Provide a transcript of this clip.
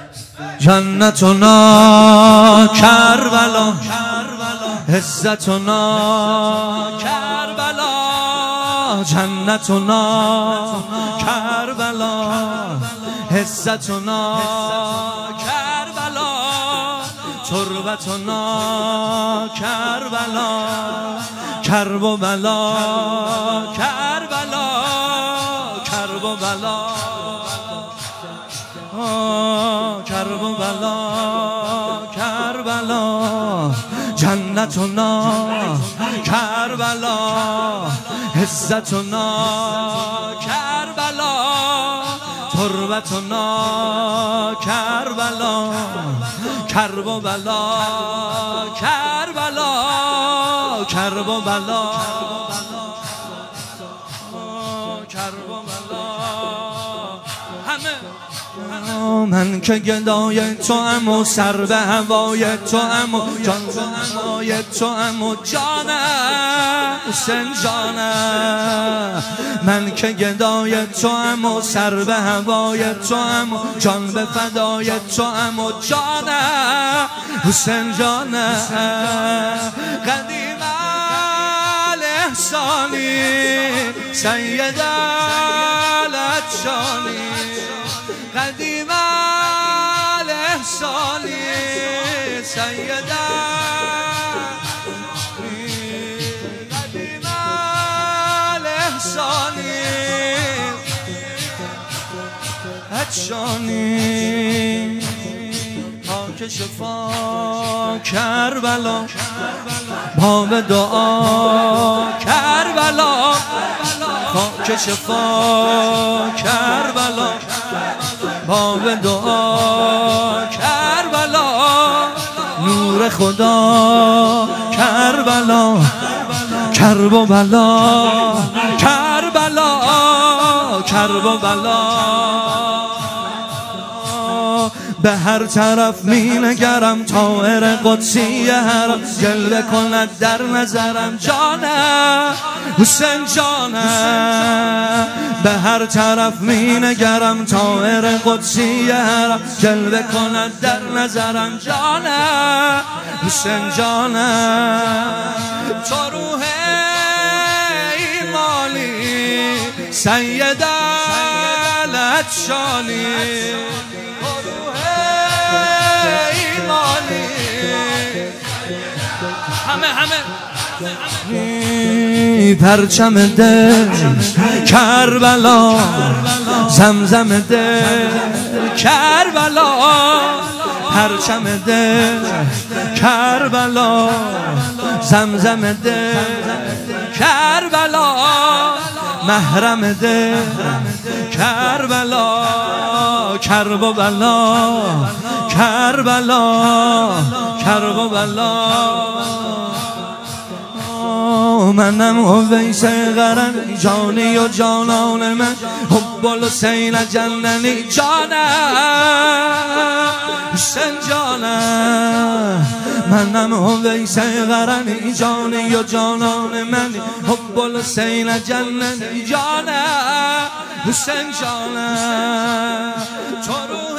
جنتنا کربلا، عزتنا کربلا، جنتنا کربلا، عزتنا کربلا، تربتنا کربلا، کرب و بلا کربلا، کرب و بلا، کرب و بلا کربلا، جنتنا کربلا، عزتنا کربلا، تربتنا کربلا، کرب و بلا کربلا، کرب و بلا، کرب و بلا. همه من که گدای تو ام و سر به هوای تو ام و جان به هوای تو ام و جانم حسین جانم. من که گدای تو ام و سر به هوای تو ام و جان به فدای تو ام و جانم حسین جانم. قدیم الاحسانی سید العطشانی، قدیم الاحسانی سید قدیم الاحسانی عطشانی، پاک شفا کربلا، باب دعا کربلا، پاک شفا کربلا، باب دعا کربلا، نور خدا کربلا، کرب و بلا کربلا، کرب و بلا. به هر طرف می نگرم طاهر قدسی حرم، جلوه کند در نظرم جانم حسین جانم. به هر طرف می نگرم طاهر قدسی حرم، جلوه کند در نظرم جانم حسین جانم. تو روح ایمانی سید العطشانی، همه پرچم دل کربلا، زمزم دل کربلا، پرچم دل کربلا، زمزم دل کربلا، محرم دل کربلا، کرب و بلا کربلا، کرب و بلا. منم اویس قرن جانی و جانان من، حب الحسین جننی جانم حسین جانم. منم اویس قرن جانی و جانان من، حب الحسین جننی جانم حسین جانم. تو